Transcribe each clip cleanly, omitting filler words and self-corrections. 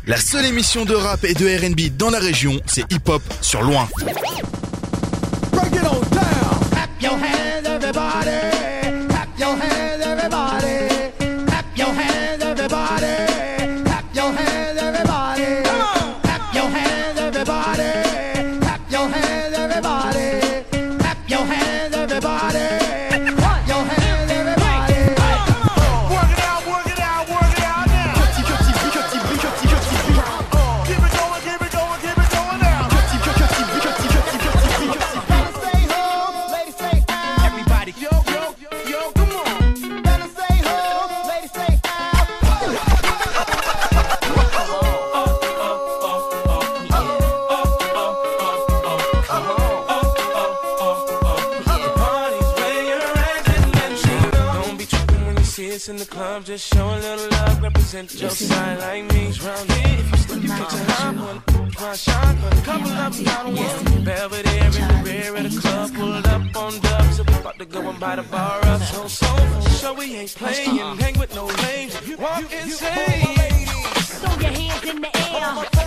La seule émission de rap et de R&B dans la région, c'est Hip Hop sur Loin. Break it on down. Clap your hands, everybody. Clap your hands, everybody. Clap your hands, everybody. Clap your hands, everybody. Come on. Clap your hands, everybody. Clap your hands, everybody. Clap your hands, everybody. Clap your hands, everybody. Come on. Work it out, work it out, work it out now. Keep it going, keep it going, keep it going now. In the club, just show a little love, represent your side like me. Round here, if you still you get your hot one, try shot, but a couple of them got one. Belvedere in the rear of the club, pulled up on dubs, so we about to go and buy the bar up. So for sure we ain't playing, hang with no lames, walk insane. Throw your hands in the air. All my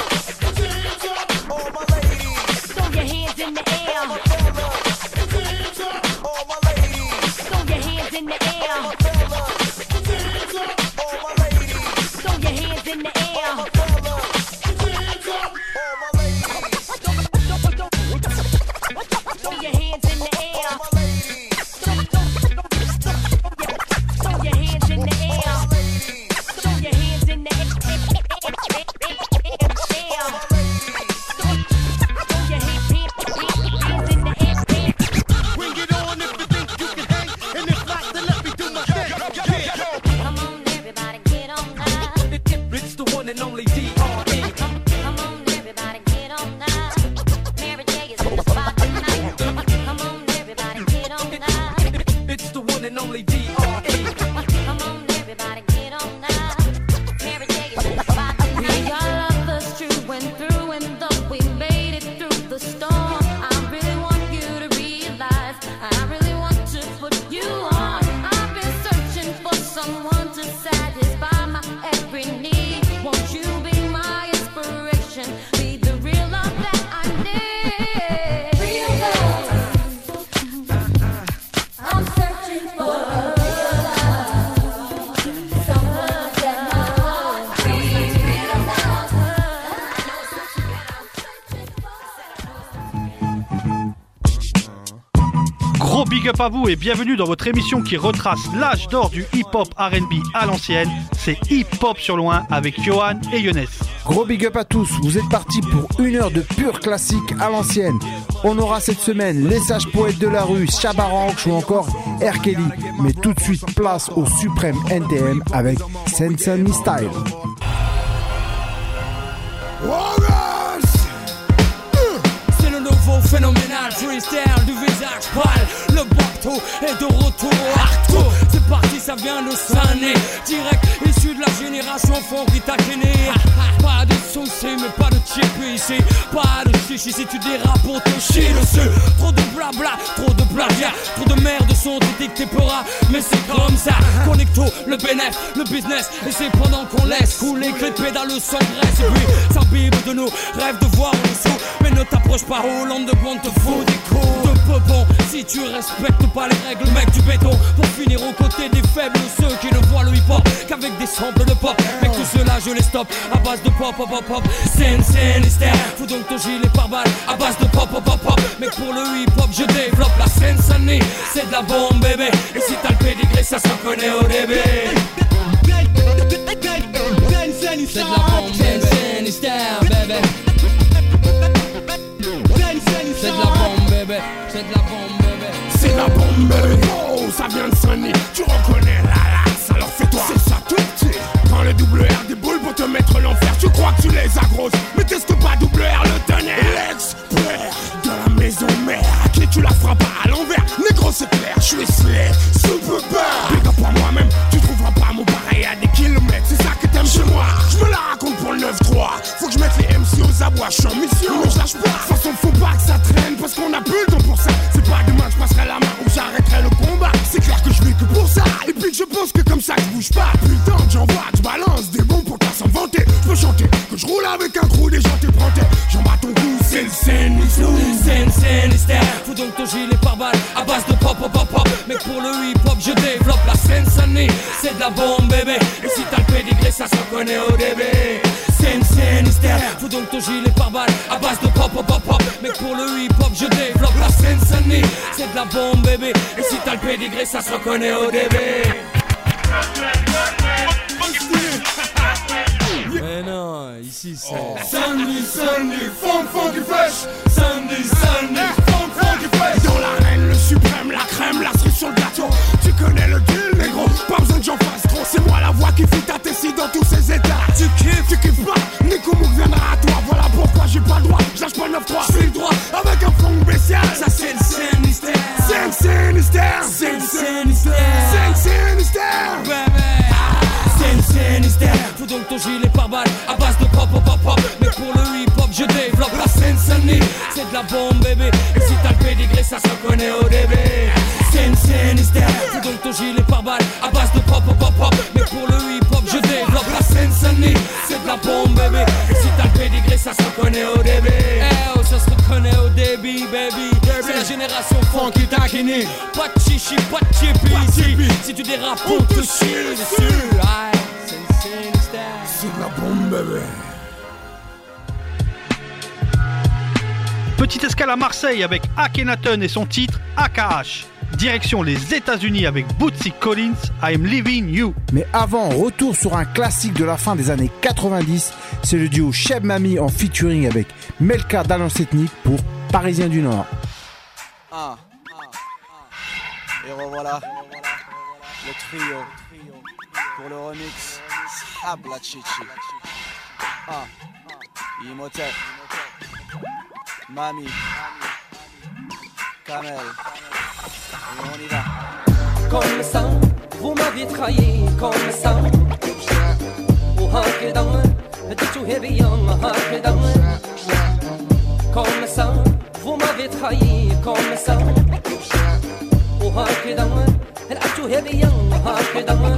ladies. Throw your hands in the air. All my ladies. Throw your hands in the air. All my ladies. Throw your hands in the air. All my ladies. Throw your hands in the air. All my ladies. Throw your hands in the air. Throw your hands in the air. Bring it on if you think you can hang, and if not, then let me do my thing. Come on, everybody, get on now. It's the one and only D.R.E. Come on, everybody, get on now. Mary J is in the spot tonight. Come on, everybody, get on now. It's the one and only D.R.E. Come on, everybody, get on now. Mary J is in the spot tonight. We are lovers true and through, and though we made it through the storm, I really want you to realize, I really want to put you on. I've been searching for someone to satisfy my every need. Won't you be my inspiration? Be the real love that I need. Real love. I'm searching for real love. Someone that knows real love. Gros big up à vous et bienvenue dans votre émission qui retrace l'âge d'or du hip-hop R&B à l'ancienne. C'est Hip Hop sur Loin avec Johan et Younes. Gros big up à tous, vous êtes partis pour une heure de pur classique à l'ancienne. On aura cette semaine les sages poètes de la rue, Shabba Ranks ou encore R. Kelly. Mais tout de suite place au suprême NTM avec Sensei Style. C'est le nouveau phénoménal freestyle du visage pâle. Le bateau est de retour au hardcore. C'est parti, ça vient de Sané. Direct issu de la génération funky taquené. Pas de soucis mais pas de chip ici. Pas de chichi si tu dérapes pour te chier dessus. Trop de blabla, trop de plagiat. Trop de merde sont édictés peuras. Mais c'est comme ça. Connecto, le bénéf, le business. Et c'est pendant qu'on laisse couler que les pédales s'engraissent. Et puis s'imbibe de nous, rêve de voir en dessous. Mais ne t'approche pas Hollande de bon te fout des coups de peupon. Si tu respectes pas les règles, mec du béton. Pour finir aux côtés des faibles, ceux qui ne voient le hip-hop qu'avec des samples de pop. Mec tout cela je les stoppe à base de pop pop pop pop. Sensei Style, fous donc ton gilet par balle à base de pop pop pop pop. Mec pour le hip-hop je développe la Sensei. C'est de la bombe bébé. Et si t'as le pédigré ça se reconnaît au début. C'est de la bombe Sensei Style bébé. C'est de la bombe bébé. C'est de la bombe bébé. C'est de la bombe bébé. Oh ça vient de sonner. Tu reconnais la lasse alors fais-toi. C'est ça tout petit. Prends le double R des boules pour te mettre l'enfer. Tu crois que tu les as grosses, mais teste pas double R le tonnerre. L'expert de la maison mère. À qui tu la feras pas à l'envers. Négro c'est clair, je suis slay. Super bad. Big up à moi-même. Tu trouveras pas mon pareil à des kilomètres. C'est ça que t'aimes chez moi. Je me la raconte pour le 9-3. Faut que je mette les MC aux abois. Je suis en mission, mais je lâche pas. De toute façon faut pas que ça traîne parce qu'on a plus le temps pour ça. C'est pas demain que je passerai la main ou j'arrêterai le combat. C'est clair que je vis que pour ça. Et puis que je pense que comme ça je bouge pas. Plus le temps que j'envoie, je balance des bons pour pas s'en vanter. Je peux chanter Sinister. Faut donc ton gilet pare-balles à base de pop pop pop pop. Mais pour le hip-hop je développe la Seine-Saint-Denis. C'est de la bombe bébé. Et si t'as le pédigré ça se reconnaît au début. Sinister. Faut donc ton gilet pare-balles à base de pop pop pop pop. Mais pour le hip-hop je développe la Seine-Saint-Denis. C'est de la bombe bébé. Et si t'as le pédigré ça se reconnaît au début. Mais non, ici c'est Sunday, funky fresh. Sunday, funky fresh. Dans l'arène, le suprême, la crème, la cerise sur le gâteau. Tu connais le deal, négro, pas besoin que j'en fasse trop. C'est moi la voix qui fit ta tessie dans tous ces états. Tu kiffes pas, Nico Mouk viendra à toi. Voilà pourquoi j'ai pas le droit, j'lâche pas le 9-3. J'suis le droit, avec un fond spécial. Ça c'est le Sinister. Sinister. Sinister. Faut donc ton gilet pare-balles à base de pop pop pop pop. Mais pour le hip-hop je développe la Seine-Saint-Denis. C'est de la bombe bébé. Et si t'as le pédigré ça se reconnaît au début. Sinister. Faut donc ton gilet pare-balles à base de pop pop pop pop. Mais pour le hip-hop je développe la Seine-Saint-Denis. C'est de la bombe bébé. Et si t'as le pédigré ça se reconnaît au début. Eh oh ça se reconnaît au début baby. C'est la génération funky taquini. Pas de chichi, pas de chippy ici. Si tu dérapes on te chie dessus. C'est de la bombe bébé. Petite escale à Marseille avec Akhenaton et son titre AKH. Direction les États-Unis avec Bootsy Collins, I'm Leaving You. Mais avant, retour sur un classique de la fin des années 90, c'est le duo Cheb Mami en featuring avec Melka d'Alliance Ethnique pour Parisien du Nord. Et revoilà le trio pour le remix Habla Chichi. Imhotep, Mami, Kamel, et on y va. Comme ça, vous m'aviez trahi, comme ça. وهكذا بديتو هبيا هكذا. Comme ça, vous m'avez trahi, comme ça. وهكذا لعبتو هبيا هكذا.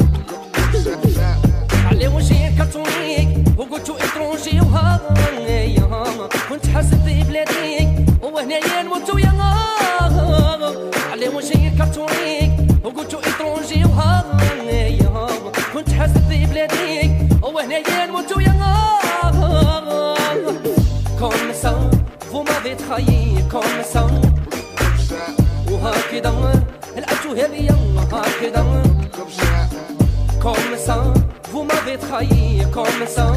علي وجهي كرتونيك وقلتو اترونجي وهايا. كنت حاسب في بلاديك وهنايا نموت ويا. علي وجهي كرتونيك وقلتو اترونجي وهايا. كنت حاسب في بلاديك وهنايا نموت ويا. Comme ça, vous m'avez trahi, comme ça. وهكذا لعبتو هبيا هكذا. Comme ça, vous m'avez trahi, comme ça.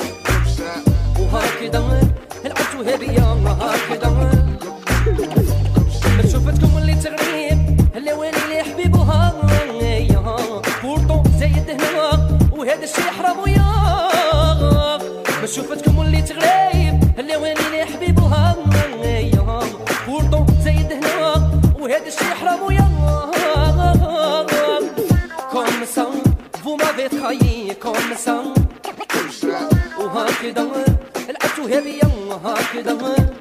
وهكذا لعبتو هبيا هكذا. شوفتكم اللي تغريب اللي ويلي لي حبيب وهايا. بورطو زايد هنا وهذا الشي حرام ويا. شوفتكم اللي تغريب اللي ويلي لي حبيب وهايا. بورطو زايد هنا وهذا الشي حرام ويا. Comme ça, vous m'avez trahi, comme ça. وهكذا لعبتو هبيا هكذا.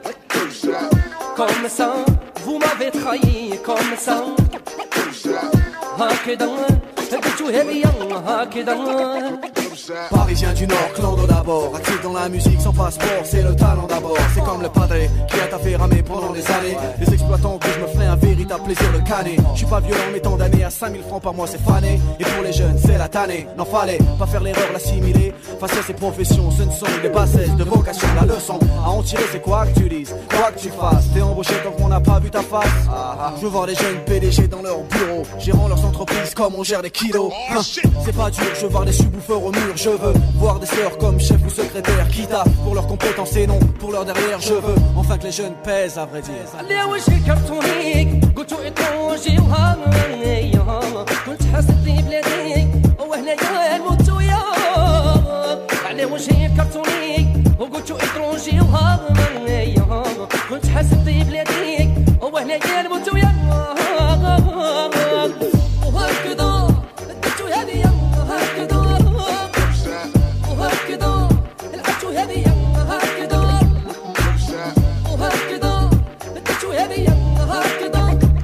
Comme ça, vous m'avez trahi, comme ça. هكذا لعبتو هبيا هكذا. Parisien du Nord, clando d'abord. Actif dans la musique sans passeport, c'est le talent d'abord. C'est comme le padré qui a taffé ramer pendant des années. Les exploitants que je me ferai un véritable plaisir de canner. Je suis pas violent mais tant d'années à 5000 francs par mois c'est fané. Et pour les jeunes c'est la tannée. N'en fallait pas faire l'erreur, l'assimiler. Face à ces professions, ce ne sont que des bassesses de vocation. La leçon à en tirer c'est quoi que tu dises, quoi que tu fasses. T'es embauché tant qu'on n'a pas vu ta face. Je veux voir les jeunes PDG dans leur bureau, gérant leurs entreprises comme on gère des kilos. C'est pas dur, je veux voir des subwoofers au mur. Je veux voir des sœurs comme chef ou secrétaire qui taffent pour leurs compétences et non pour leur derrière. Je veux enfin que les jeunes pèsent à vrai dire. علي وجهي كرتونيك قلتو اترونجي وهايا. كنت حاسب في بلاديك وهنايا نموت ويا. علي وجهي كرتونيك وقلتو اترونجي وهايا. كنت حاسب في بلاديك وهنايا نموت ويا. وهكذا بديتو هدية هكذا. وهكذا لعبتو هدية هكذا. وهكذا بديتو هدية هكذا.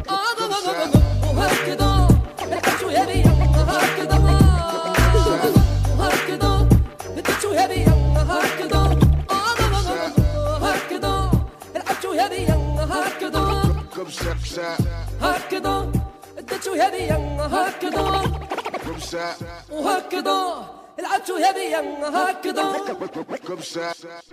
وهكذا لعبتو هدية هكذا. وهكذا بديتو هدية هكذا. وهكذا لعبتو comme ça. هكذا اديتو هدية هكذا Comme ça, وهكذا لعبتو هدية هكذا comme ça.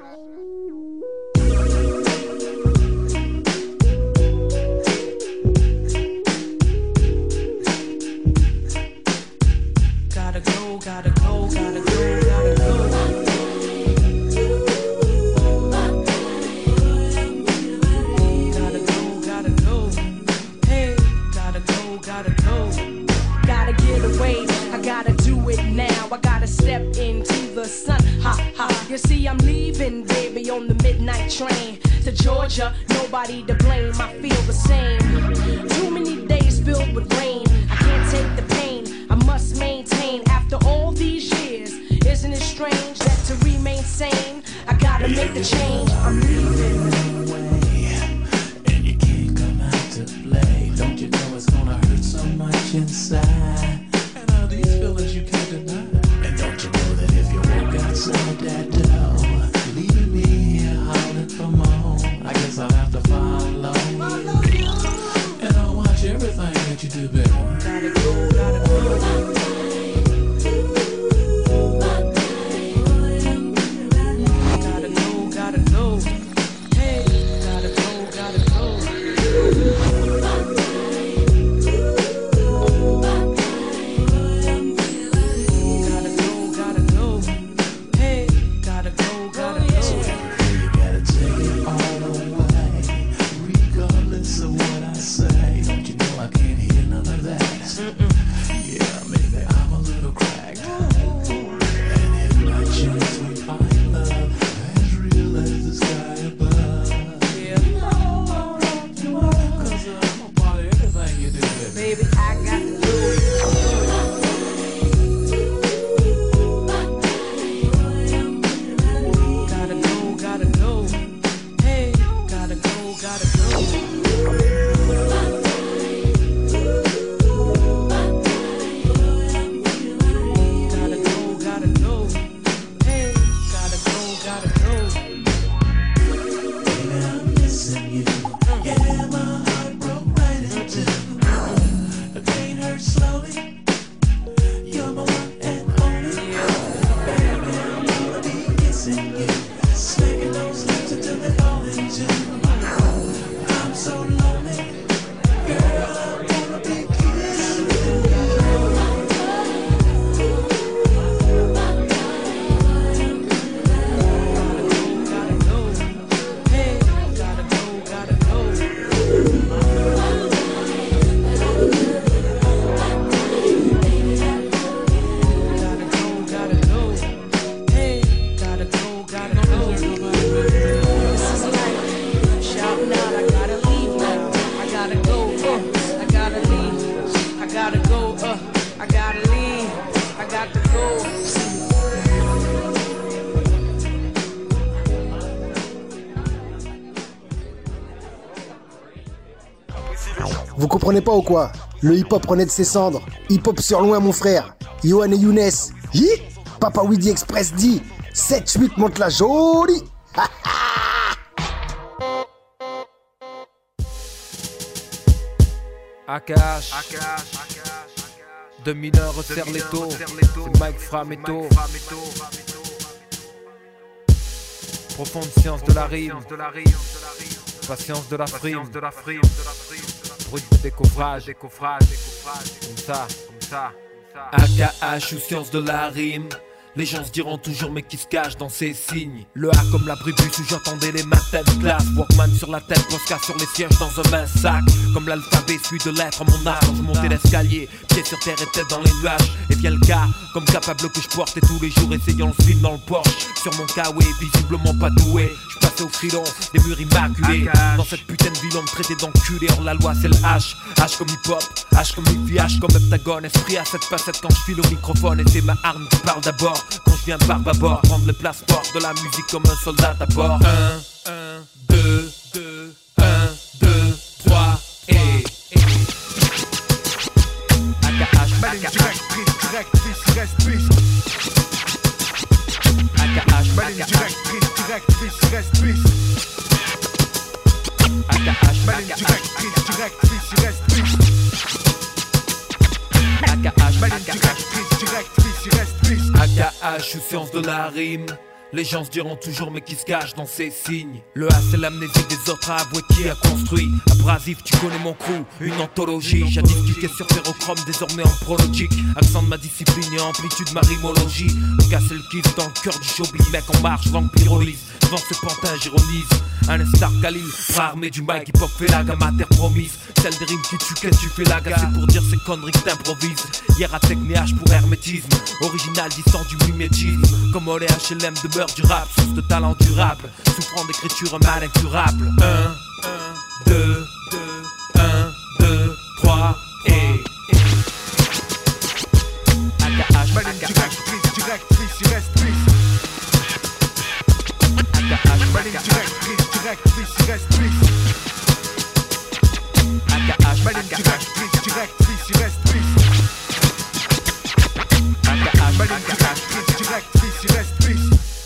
Gotta go, gotta go, gotta go, gotta go. Gotta go, gotta go. Hey, gotta go, gotta go. Gotta get away, I gotta do it now. I gotta step into the sun. Ha ha. You see, I'm leaving, baby, on the midnight train to Georgia. Nobody to blame, I feel the same. Too many days filled with rain. I can't take the pain, I must maintain. After all these years, isn't it strange that to remain sane, I gotta make the change. I'm leaving. And you can't come out to play. Don't you know it's gonna hurt so much inside? And all these feelings you can't deny. And don't you know that if you walk outside that door, leaving me here howling for more, I guess I'll have to follow you. And I'll watch everything that you do, baby. Gotta go, gotta go. Gotta go, gotta go. Hey, gotta go, gotta go. Gotta go, gotta go. Hey, gotta go, gotta go. You gotta take it all away, regardless of what I say. Don't you know I can't hear none of that? Yeah, maybe I'm a little cracked. And if by chance we find love as real as the sky above, yeah, cause I'm a part of everything you do, baby. Baby, I got to do it. Gotta go, gotta go. Hey, gotta go, gotta go. Gotta go, gotta go. Hey, gotta go, gotta go. Baby, I'm missing you. Yeah, my heart broke right in two. The pain hurts slowly. You're my one and only. Baby, I'm gonna be missing you. Smacking those lips until they fall into. I'm so lonely. Girl, I wanna be kissing you. Gotta go, hey, gotta go, gotta go. Gotta go, gotta go. Hey, gotta go, gotta go. This is life. Shouting out, I gotta leave now. I gotta go, I gotta leave. I gotta go, I gotta leave. I got to go. Vous comprenez pas ou quoi? Le hip-hop renaît de ses cendres. Hip-hop sur loin, mon frère. Yohan et Younes. Hi! Papa Widi Express dit 7-8 monte la jolie. AKH 2001 resserre les taux. C'est Mike Frametto. Profonde science de la rime. Patience de la frime. Brut de décoffrage. Comme ça. AKH ou science de la rime. Les gens se diront toujours mais qui se cache dans ces signes. Le A comme l'abribus où j'entendais les matins de classe. Walkman sur la tête, Posca sur les sièges dans un mince sac. Comme l'alphabet suit de lettres mon âge. Quand je montais l'escalier, pied sur terre et tête dans les nuages. Et vient le cas, comme capable que je portais tous les jours essayant le film dans le Porsche. Sur mon K.O.E. visiblement pas doué. Je passais au filon, des murs immaculés. Dans cette putain de ville on me traitait d'enculé. Hors la loi c'est le H, H comme hip-hop, H comme hippie, H comme heptagone. Esprit à cette facette quand je file au microphone. Et c'est ma arme qui parle d'abord. Quand je viens par bâbord, prendre le passeport de la musique comme un soldat à bord. 1, 2, 1, 2, 3 et AKH, Maligne direct, prise direct, bis, reste bis. AKH, Maligne direct, prise direct, bis, reste bis. AKH, Maligne directrice, reste AKH, Maligne directrice, reste AKH ou science de la rime. Les gens se diront toujours mais qui se cache dans ces signes. Le A c'est l'amnésie des autres à avouer qui a construit. Abrasif tu connais mon crew, une anthologie. Jadis cliqué sur ferrochrome, désormais en prologique. Accent de ma discipline et amplitude ma rimologie. Le gars c'est le kiff dans le cœur du showbiz. Mec en marche, langue pyrolyse. Devant ce pantin j'ironise. Un instar Khalil, armé du mic hip hop fait la gamme à terre promise. Celle des rimes qui tue, qu'est-ce que tu fais la gare. C'est pour dire ces conneries que t'improvises. Hier à Technéage pour hermétisme. Original distant du mimétisme. Comme les HLM demeure du rap, source de talent durable, souffrant d'écriture mal incurable. 1, 2, 1, 2, 3 et AKH, Maligne directrice, reste AKH, Maligne directrice, reste AKH, Maligne directrice, reste AKH, Maligne directrice, reste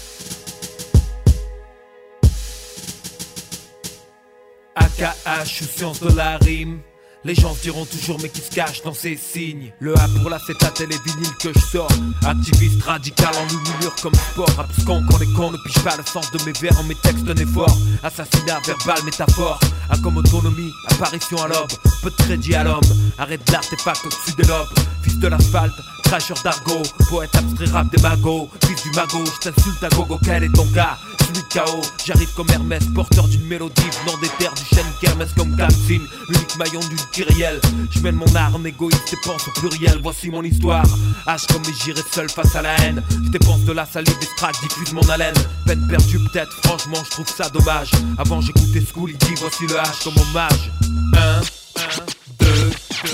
AKH ou science de la rime. Les gens se diront toujours mais qui se cache dans ces signes. Le A pour l'acétate et les vinyles que je sors. Activiste radical en luminure comme sport. Abscon quand les cons ne pigent pas le sens de mes vers en mes textes d'un effort. Assassinat verbal, métaphore. A comme autonomie, apparition à l'aube. Peu de crédit à l'homme. Arrête de l'artefact au-dessus des lobes. Fils de l'asphalte, cracheur d'argot. Poète abstrait rap des magots. Fils du magot, je t'insulte à gogo, quel est ton cas? Celui de KO, j'arrive comme Hermès, porteur d'une mélodie venant des terres du chêne Kermès comme Kamsin, unique maillon d'une kyrielle. Je mène mon arme égoïste et pense au pluriel. Voici mon histoire, H comme j'irai seul face à la haine. Je dépense de la salive, extract, diffuse mon haleine. Peine perdue peut-être, franchement je trouve ça dommage. Avant j'écoutais School, il dit voici le H comme hommage. 1, 2,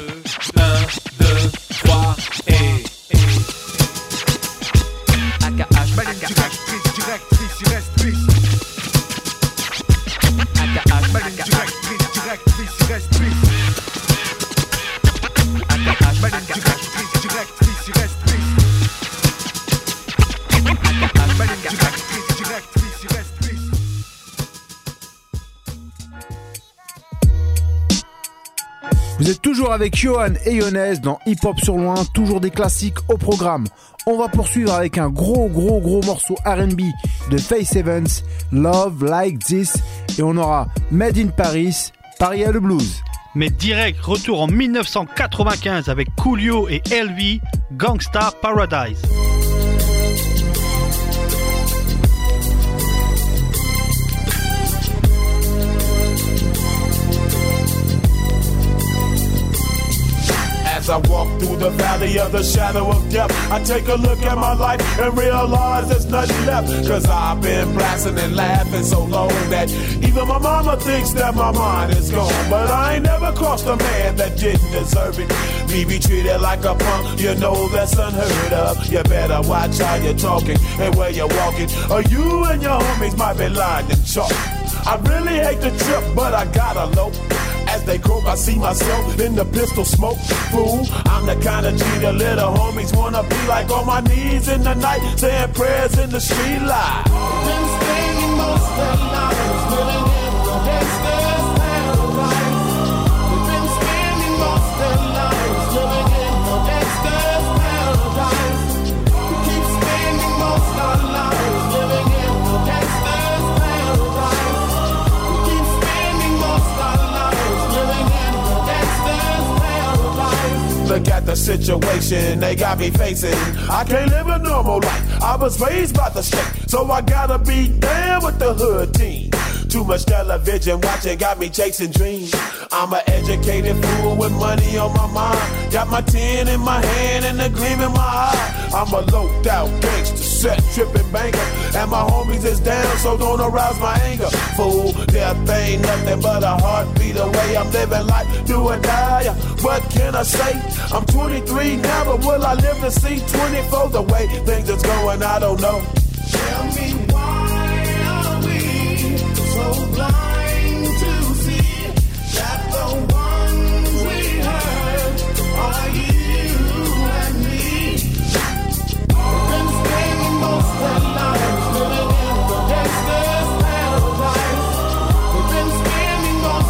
3 et AKH, Maligne directrice, reste AKH, Maligne directrice, reste AKH, Maligne directrice, reste Maligne directrice, reste Vous êtes toujours avec Johan et Younes dans Hip Hop sur Loin, toujours des classiques au programme. On va poursuivre avec un gros morceau R&B de Faith Evans, Love Like This, et on aura Made in Paris, Paris à le blues. Mais direct, retour en 1995 avec Coolio et LV, Gangsta Paradise. As I walk through the valley of the shadow of death, I take a look at my life and realize there's nothing left. Cause I've been blasting and laughing so long that even my mama thinks that my mind is gone. But I ain't never crossed a man that didn't deserve it. Me be treated like a punk, you know that's unheard of. You better watch how you're talking and where you're walking, or you and your homies might be lying to chalk. I really hate the trip, but I gotta low. As they croak, I see myself in the pistol smoke. Fool, I'm the kind of G the little homies wanna be like, on my knees in the night, saying prayers in the street light. Been spending most of the night living in the gangster's paradise. We've been spending most of the night living in the gangster's paradise. We keep spending most of our lives living in the gangster's paradise. We keep spending most of our lives living in the gangster's paradise. Look at the situation they got me facing. I can't live a normal life. I was raised by the state, so I gotta be down with the hood team. Too much television watching got me chasing dreams. I'm an educated fool with money on my mind. Got my 10 in my hand and a gleam in my eye. I'm a loped out gangster, set tripping banker, and my homies is down, so don't arouse my anger. Fool, death ain't nothing but a heartbeat away. I'm living life, do or die. What can I say? I'm 23 now, but will I live to see 24? The way things is going, I don't know. Tell me why are we so blind to see that the ones we hurt are you and me? We've been spending most of our lives living in the gangster's paradise. We've been spending most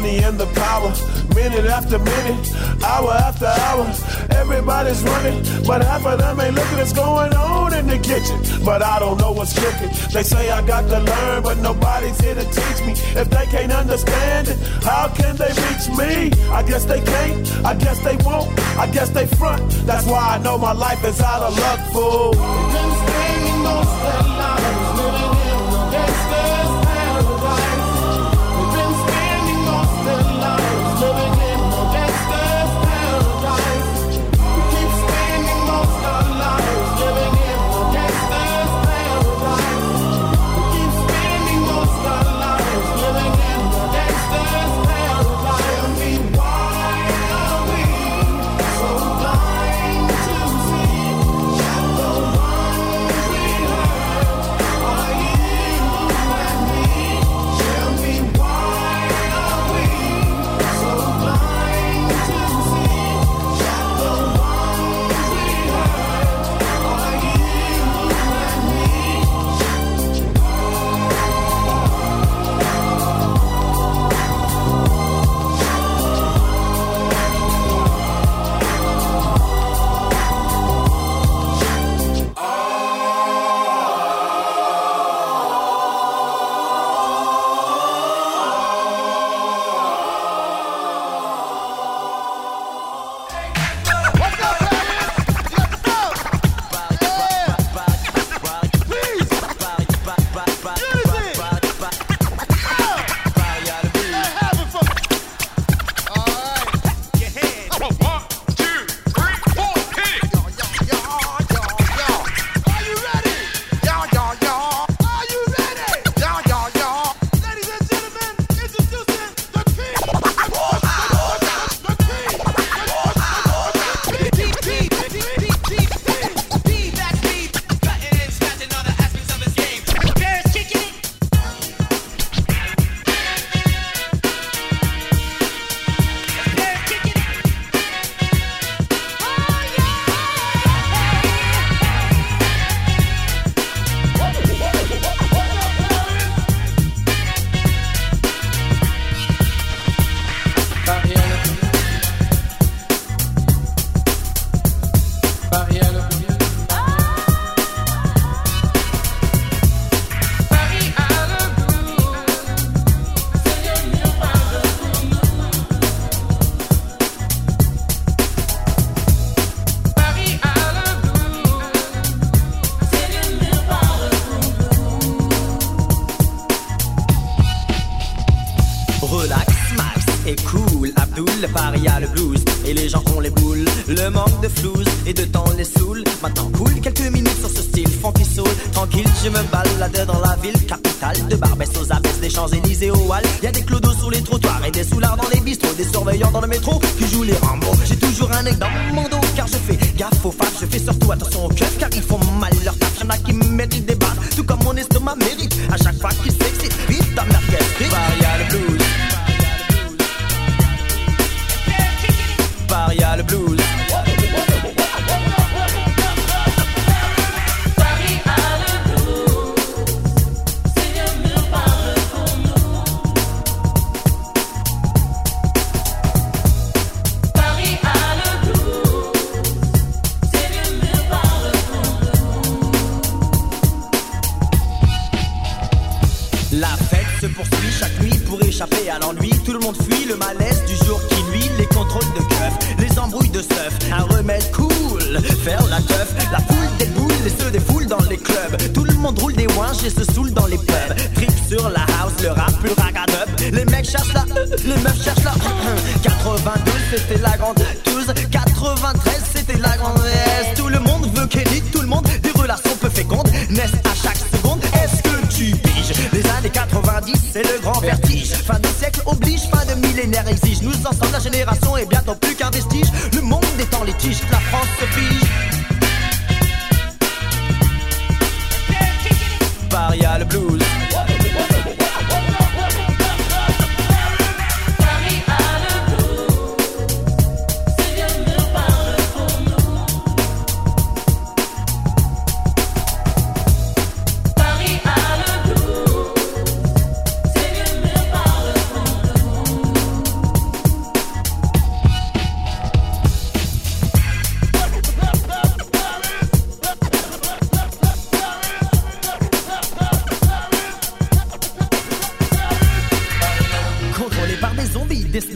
money and the power. Minute after minute, hour after hour, everybody's running, but half of them ain't looking what's going on in the kitchen. But I don't know what's cooking. They say I got to learn, but nobody's here to teach me. If they can't understand it, how can they reach me? I guess they can't, I guess they won't, I guess they front. That's why I know my life is out of luck, fool. We've been spending most of their lives living in the gangster's paradise. We've been spending most of their lives living in the gangster's paradise. We keep spending most of our lives living in the gangster's paradise. We keep spending most of our lives living in the gangster's paradise. Tell me why are we so blind to see that the ones we hurt are you and me? Tell me why are we so blind to see that the ones we hurt are you and me? Relax, Max et cool, Abdul, le paria, le blues. Et les gens ont les boules, le manque de flouze et de temps les saoule. Maintenant cool, quelques minutes sur ce style funky soul. Tranquille, je me balade dans la ville capitale. De Barbès aux Abbesses, des Champs-Élysées au Halles. Y'a des clodos sur les trottoirs et des soulards dans les bistrots. Des surveillants dans le métro qui jouent les Rambo. J'ai toujours un œil dans mon dos car je fais gaffe aux femmes. Je fais surtout attention aux keufs car ils font mal leur taf. Y'en a qui méritent des balles, tout comme mon estomac mérite. À chaque fois qu'ils s'excitent, vite ta merguez, paria le blues. Paria le blues. La fête se poursuit chaque nuit pour échapper à l'ennui. Tout le monde fuit le malaise du jour qui nuit. Les contrôles de keuf, les embrouilles de stuff. Un remède cool, faire la teuf. La foule des boules et se défoule dans les clubs. Tout le monde roule des ouinges et se saoule dans les pubs. Trip sur la house, le rap, le ragadub. Les mecs cherchent la les meufs cherchent la 82 c'était la grande 12. 93 c'était la grande S. Tout le monde veut Kelly, tout le monde des relations peu fécondes naissent à chaque seconde. Est-ce que tu piges? Les années 90 c'est le grand vertige. Fin de siècle oblige, fin de millénaire exige. Nous ensemble la génération est bientôt plus qu'un vestige. Le monde est en litige, la France se fige. Paria le blues.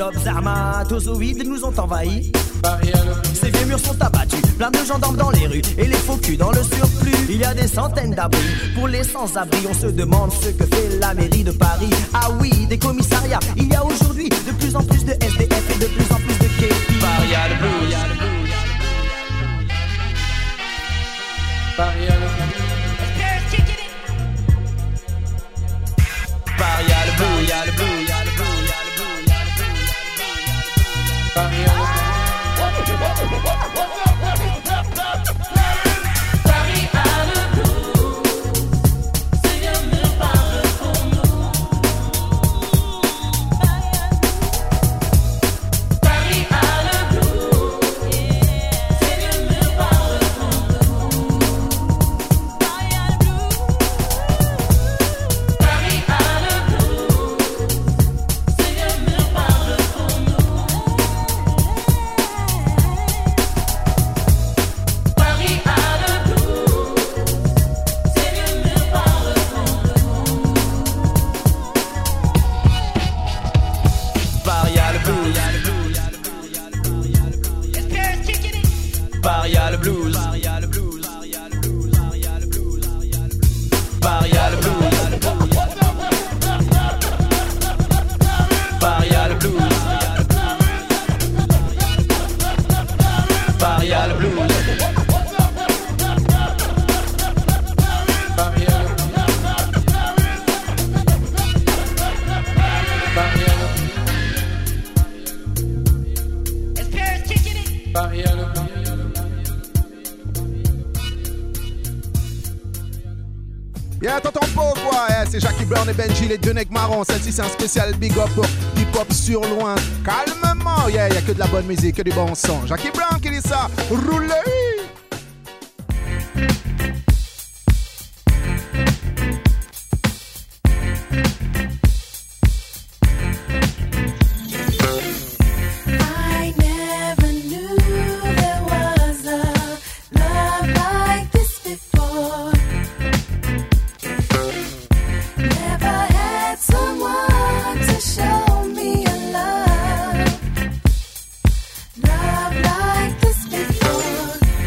top Zarma, Tozoïdes nous ont envahis. Ces vieux murs sont abattus, plein de gendarmes dans les rues et les faux culs dans le surplus. Il y a des centaines d'abris pour les sans-abri. On se demande ce que fait la mairie de Paris. Ah oui, des commissariats. Il y a aujourd'hui de plus en plus de SDF et de plus en plus de képi. Paria le blues. Paria le blues. Paria le blues. Paria le blues. Paria le blues. Paria le blues. Paria le blues. Paria le blues. Paria le blues. Paria le blues. Yeah, t'entends pas quoi? Yeah, c'est Jackie Brown et Benji, les deux necks marrons. Celle-ci c'est un spécial big up pour hip-hop sur loin. Calmement, yeah, y'a que de la bonne musique, que du bon son. Jackie Brown qui dit ça, roulez! Love like this before.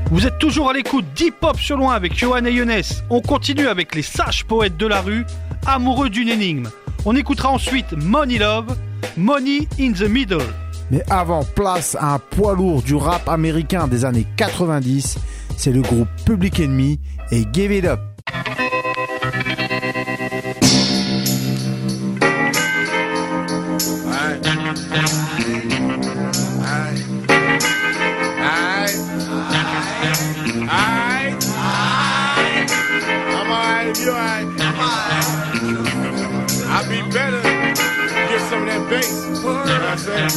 Vous êtes toujours à l'écoute d'Hip-Hop sur loin avec Johan et Younes. On continue avec les sages poètes de la rue, amoureux d'une énigme. On écoutera ensuite Money Love, Money in the Middle. Mais avant, place à un poids lourd du rap américain des années 90, c'est le groupe Public Enemy et Give It Up. I'll be better. Get some of that bass. You know what I'm saying?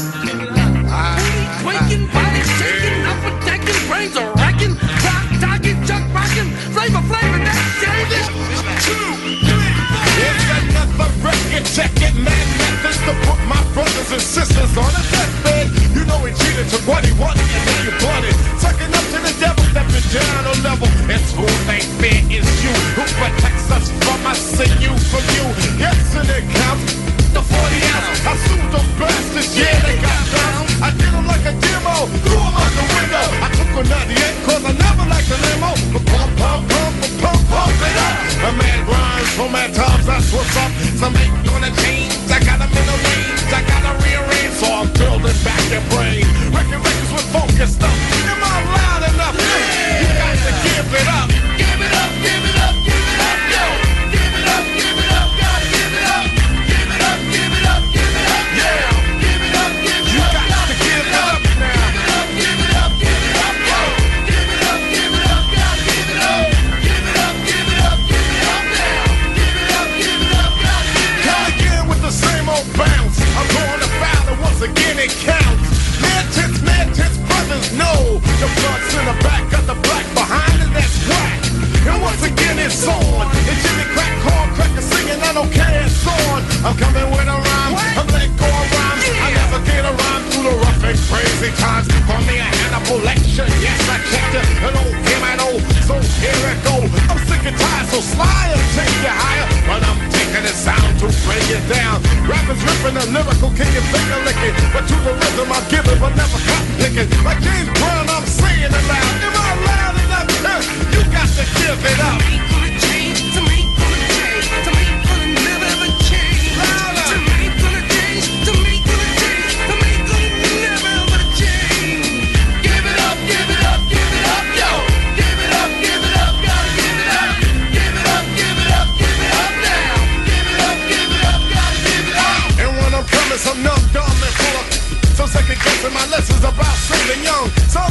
Quaking, body shaking, up attacking, brains are racking, clock talking, chuck rocking, flavor, that shaving. 2, 3, 4. It's another record, check it, man. Methods to put my brothers and sisters on a deathbed. You know he cheated, took what he wanted, and then you bought it. Sucking up to the devil, stepping down a level. It's who they fear is you, who protects us from us and you from you. Yes, and it counts. The 40 ounce, I sued them bastards, yeah, they got down. I did them like a demo, threw them out the window. I took a 98, cause I never liked the limo. But pump it up. A man grinds for mad times, that's what's up. Some ain't gonna change, I got them in the range. I gotta rearrange, so I'm building back their brain. Records with focus stuff. Am I loud enough? You got to give it up. Give it up, give it up, give it up, yo. Give it up, give it up, gotta give it up. Give it up, give it up, give it up, yeah. Give it up, give it up, you got to give it up now. Give it up, give it up, yo. Give it up, give it up, gotta give it up. Give it up, give it up, give it up now. Give it up, give it up, gotta give it up. Come again with the same old bounce. I'm going to foul and once again it counts. Mad tits, brothers know. The blood's in the back, got the black behind it, that's whack. And once again it's on. And Jimmy Crack, corn cracker singing, I don't care, it's on. I'm coming with a rhyme, I'm letting go of rhymes. I never get a rhyme through the rough and crazy times. Call me a Hannibal lecture, yes I kept it. An old him and old, so here it go. I'm sick and tired, so Sly will take you higher. But I'm taking the sound to bring it down. Rappers ripping the lyrical, can you finger licking? But to the rhythm I'm giving, but never cotton picking. Like James Brown, I'm saying it loud. Am I loud enough? You got to give it up. I'm numb, dumb, and full of so second guessing my lessons about saving young. So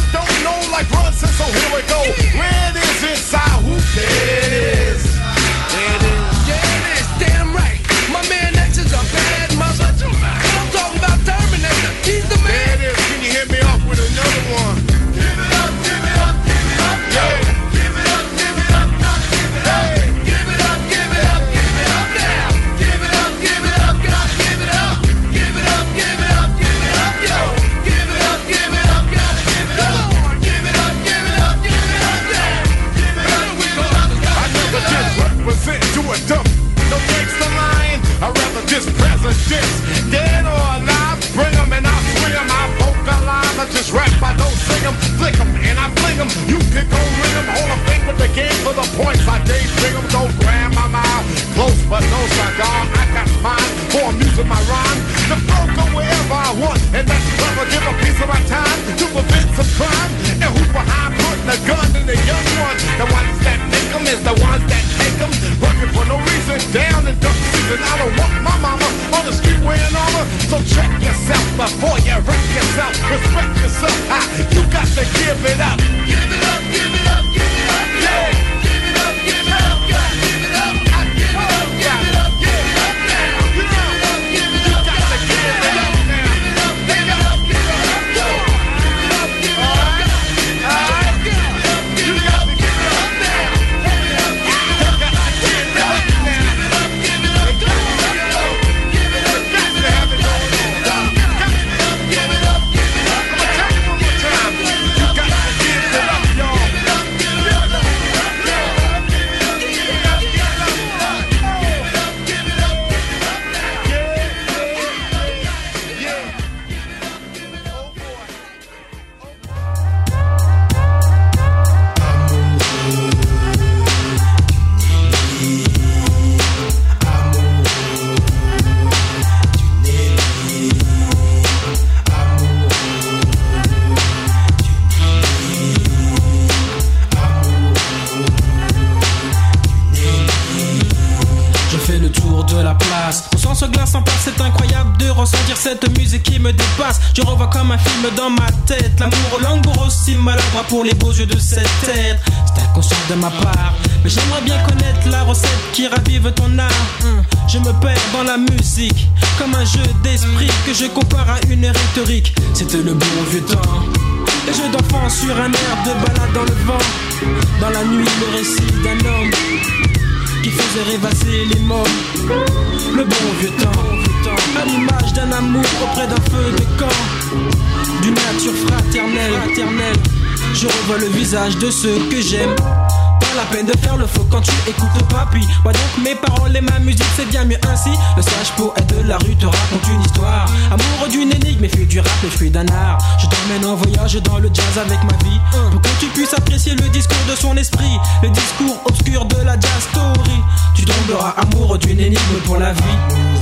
se glaçant pas, c'est incroyable de ressentir cette musique qui me dépasse. Je revois comme un film dans ma tête, l'amour au langour aussi maladroit pour les beaux yeux de cette tête. C'est inconscient de ma part, mais j'aimerais bien connaître la recette qui ravive ton âme. Je me perds dans la musique, comme un jeu d'esprit que je compare à une rhétorique. C'était le bon vieux temps, les jeux d'enfants sur un air de balade dans le vent. Dans la nuit, le récit d'un homme qui faisait rêvasser les mômes. Le bon vieux temps, à l'image d'un amour auprès d'un feu de camp, d'une nature fraternelle. Je revois le visage de ceux que j'aime. Pas la peine de faire le faux quand tu écoutes papy. Moi donc mes paroles et ma musique, c'est bien mieux ainsi. Le sage poète de la rue te raconte une histoire, amoureux d'une énigme et fait du rap le fruit d'un art. Je t'emmène en voyage dans le jazz avec ma vie, pour que tu puisses apprécier le discours de son esprit, le discours obscur de la jazz story. Tu tomberas amoureux d'une énigme pour la vie.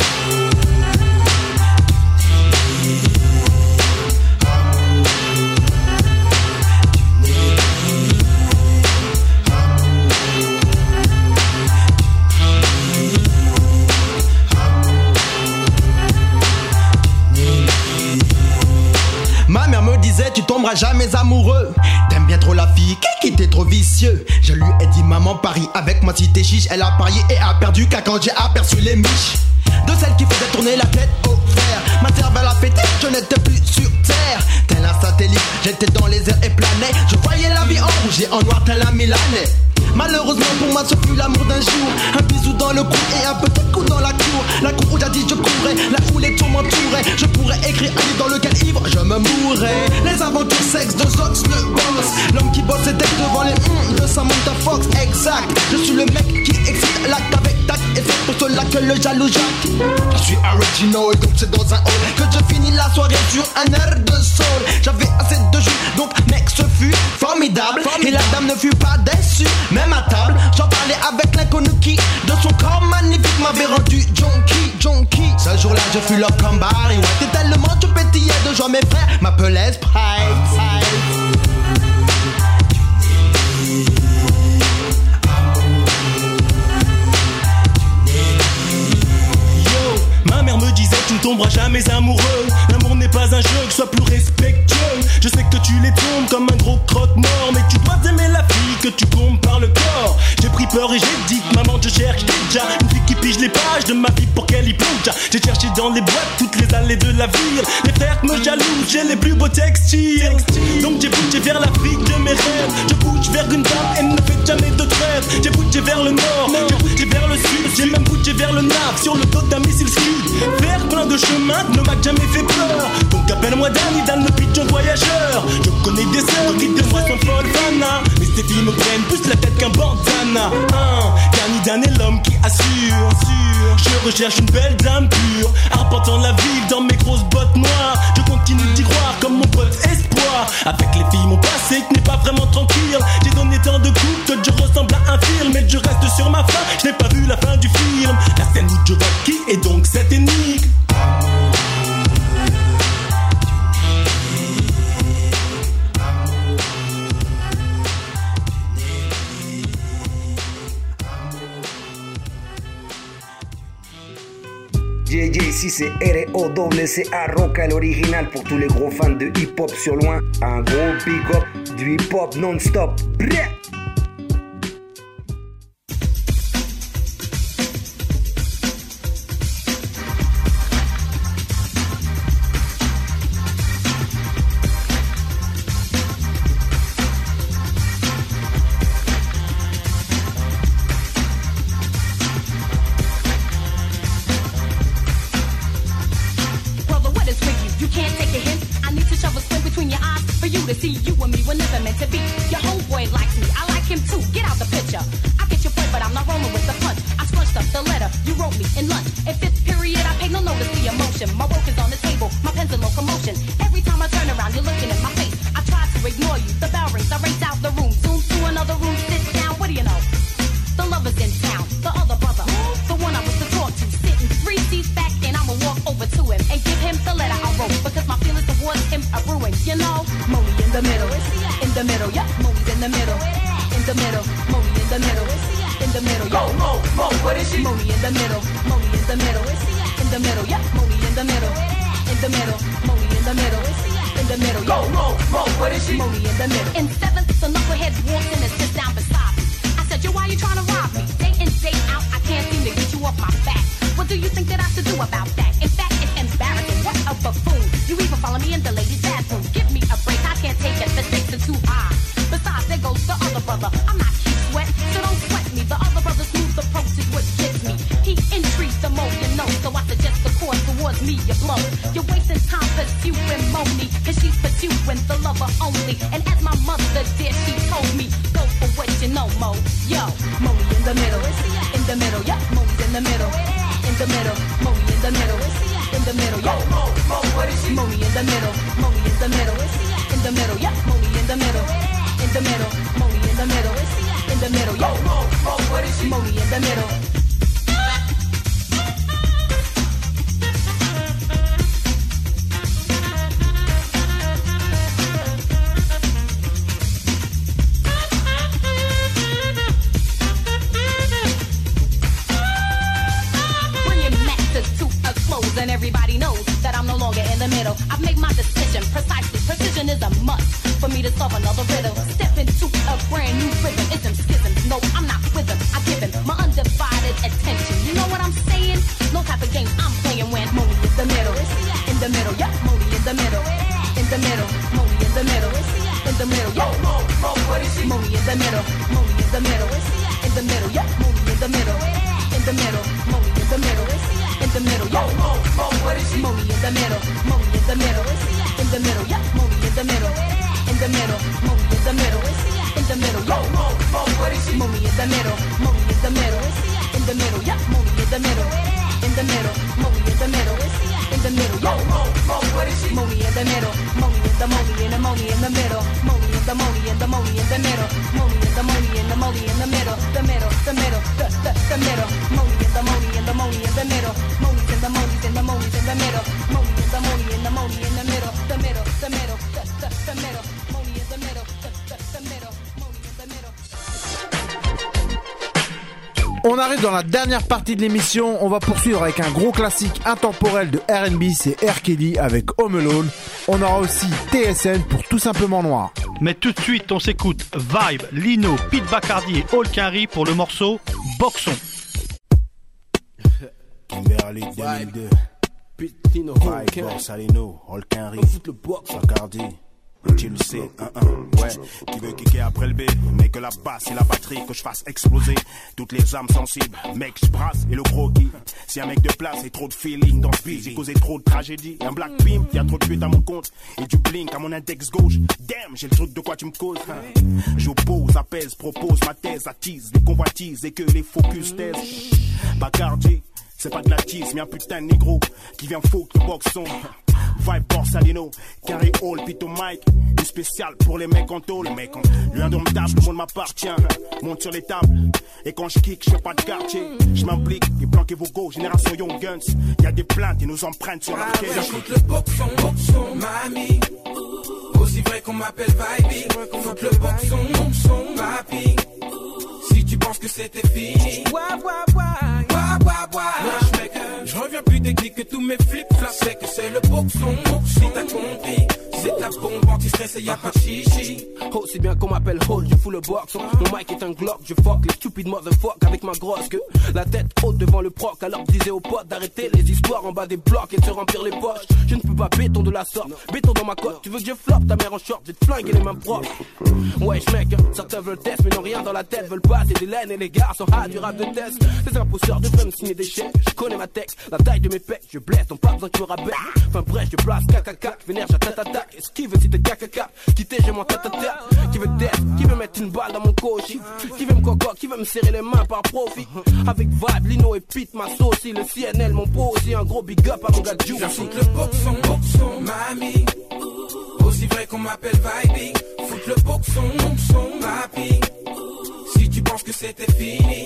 Ma mère me disait tu tomberas jamais amoureux. T'aimes bien trop la fille, qui t'es trop vicieux. Je lui ai dit maman parie avec moi si t'es chiche. Elle a parié et a perdu car quand j'ai aperçu les miches de celle qui faisait tourner la tête au frère, ma cervelle a fêté, je n'étais plus sur terre. Tel un satellite, j'étais dans les airs et planais. Je voyais la vie en rouge et en noir tel un Milanais. Malheureusement pour moi ce fut l'amour d'un jour. Un bisou dans le cou et un petit coup dans la cour. La cour où jadis je courais, là où les tours m'entouraient. Je pourrais écrire un livre dans lequel ivre je me mourrais. Les aventures sexe de Zox le boss, l'homme qui bosse ses textes devant les de Samantha Fox. Exact, je suis le mec qui excite l'acte avec tact. Et c'est pour cela que le jaloux Jacques. Je suis original et donc c'est dans un hall que je finis la soirée sur un air de soul. J'avais assez de jus donc mec ce fut formidable. Et la dame ne fut pas déçue. Même à table, j'en parlais avec l'inconnu qui, de son corps magnifique, m'avait rendu junkie. Ce jour-là, je fus leur combat. Et ouais, t'es tellement je pétillais de joie, mes frères m'appelaient Sprite. Ma mère me disait tu ne tomberas jamais amoureux. L'amour n'est pas un jeu, que sois plus respectueux. Je sais que tu les tombes comme un gros croque-mort, mais tu dois aimer la fille que tu tombes par le corps. J'ai pris peur et j'ai dit maman je cherche déjà une fille qui pige les pages de ma vie pour qu'elle y plonge. J'ai cherché dans les boîtes toutes les allées de la ville. Les frères me jalousent, j'ai les plus beaux textiles. Donc j'ai bougé vers l'Afrique de mes rêves. Je bouge vers une dame, elle ne fait jamais de trêve. J'ai bougé vers le nord, j'ai bougé vers le sud. J'ai même bougé vers le nord, sur le dos d'un missile scud. Faire plein de chemins ne m'a jamais fait peur. Donc appelle-moi Danny, Dan le pigeon voyageur. Je connais des sœurs qui de moi sont folles fana, mais ces filles me prennent plus la tête qu'un bandana. Danny Dan est l'homme qui assure. Je recherche une belle dame pure, arpentant la ville dans mes grosses bottes noires. Je continue d'y croire comme mon pote Espoir. Avec les filles mon passé qui n'est pas vraiment tranquille. J'ai donné tant de coups que je ressemble à un film. Mais je reste sur ma fin, je n'ai pas vu la fin du film. La scène où je vois qui est donc cette énigme. JJ, ici c'est ROWCA Roca, l'original pour tous les gros fans de hip-hop sur loin. Un gros big up du hip-hop non-stop. Brrr. in the middle, yeah, Moni in the middle, Moni in the middle, in the middle, go, Mo, what is she? Moni in the middle. In seventh, the knucklehead walks in and sits down beside me. I said, yo, why you trying to rob me? Day in, day out, I can't seem to get you off my back. What do you think that I should do about that? In fact, it's embarrassing. What a buffoon. You even follow me in the ladies' bathroom. Give me a break, I can't take it. The stakes are too high. Besides, there goes the other brother. I'm not Keith Sweat, so don't sweat me. The other brother's smooth approach is what gets me. He increased the more you know, so I suggest the course towards me you blow. You're wasting time pursuing Moni, and she's pursuing the lover only. And as my mother did, she told me, go for what you know, Mo. Yo, Moni in the middle, yeah, Moni's in the middle, in the middle, Moni in the middle, in the middle, yo, Mo, what is she? Moni in the middle, Moni in the middle, in the middle, yeah, Moni in the middle, in the middle, Moni in the middle, in the middle, yo, Mo, what is she? Moni in the middle. And everybody knows that I'm no longer in the middle. I've made my decision precisely. Precision is a must for me to solve another riddle. Step into a brand new rhythm. Ism, schism. No, I'm not with him. I give him my undivided attention. You know what I'm saying? No type of game I'm playing when Moni is the middle. In the middle, yeah. Moni in the middle. In the middle. Moni in the middle. In the middle, yo. Mo, what is she? Moni in the middle. Moni in the middle. In the middle, yeah. Moni in the middle. In the middle. Moni in the middle. In the middle, yo, Mo, what is she? Moni in the middle, Moni in the middle, in the middle, yeah, Moni in the middle, in the middle, Moni in the middle, in the middle, yo, Mo, what is she? Moni in the middle, Moni in the middle, in the middle, yeah, Moni in the middle, in the middle, Moni in the middle, in the middle, yo, Mo, what is she? Moni in the middle, Moni in the Moni in the Moni in the middle, Moni in the Moni in the Moni in the middle, Moni in the Moni in the Moni in the middle, the middle, the middle, the middle, Moni in the Moni in the Moni in the middle, Moni's in the Moni's in the Moni's in the middle, Moni in the Moni in the Moni in the middle, the middle, the middle, the middle, Moni in the middle, the middle, Moni in the middle. On arrive dans la dernière partie de l'émission. On va poursuivre avec un gros classique intemporel de R&B, c'est R. Kelly avec Home Alone. On aura aussi TSN pour Tout Simplement Noir. Mais tout de suite, on s'écoute Vibe, Lino, Pete Bacardi et Hall Quinry pour le morceau Boxon. Kimberly 2002, Pitino, Vibe, Borsalino, Hall Quinry, Bacardi. Tu le sais, ouais, qui veut kicker après le B, mais que la basse et la batterie, que je fasse exploser toutes les âmes sensibles, mec, je brasse et le croquis. Si un mec de place et trop de feeling dans ce beat, j'ai causé trop de tragédie. Un black pimp, y'a trop de pute à mon compte, et du blink à mon index gauche. Damn, j'ai le truc de quoi tu me causes. J'oppose, apaise, propose ma thèse, attise les convoitises et que les focus taisent. Bacardi, c'est pas de la tease, mais un putain de négro qui vient faux que le boxon. Vibe Borsalino, Carré Hall, Pito Mike, une spéciale pour les mecs en tôle. Lui indomptable, le monde m'appartient. Monte sur les tables, et quand je kick, je fais pas de quartier. Je m'implique, et planquez vos go, génération Young Guns. Y'a des plaintes et nos empreintes sur l'arcade. J'écoute le boxon, mamie. Aussi vrai qu'on m'appelle Vibe. Foute le boxon, mamie. Si tu penses que c'était fini. Je reviens plus technique que tous mes flip-flops. C'est que c'est le boxon, si t'as compris. C'est la bombe anti-stress et y'a pas de chichi. Oh, c'est bien qu'on m'appelle Hall, je fous le boxon. Mon mic est un Glock, je fuck les stupides motherfuck avec ma grosse queue. La tête haute devant le proc, alors je disais aux potes d'arrêter les histoires en bas des blocs et de se remplir les poches. Je ne peux pas béton de la sorte, béton dans ma cote. Tu veux que je floppe ta mère en short, j'ai te flinguer les mains propres. Ouais, mec, certains veulent test, mais n'ont rien dans la tête. Veulent passer des laines et les garçons du rap de test. Ces imposteurs devraient me signer des chèques. Je connais ma texte, la taille de mes pecs, je blesse, donc pas besoin que tu me rabaisse. Enfin bref, je place KKK, vénère, j'attaque. Esquive si t'es KKK, quitter, j'ai mon tata. Qui veut test, qui veut mettre une balle dans mon coach. Qui veut me coco, qui veut me serrer les mains par profit. Avec Vibe, Lino et Pete, ma sauce, le CNL, mon beau aussi. Un gros big up à mon gars Juicy. J'ajoute le boxon, mamie. Aussi vrai qu'on m'appelle Vibe. Foute le boxon, mamie. Si tu penses que c'était fini.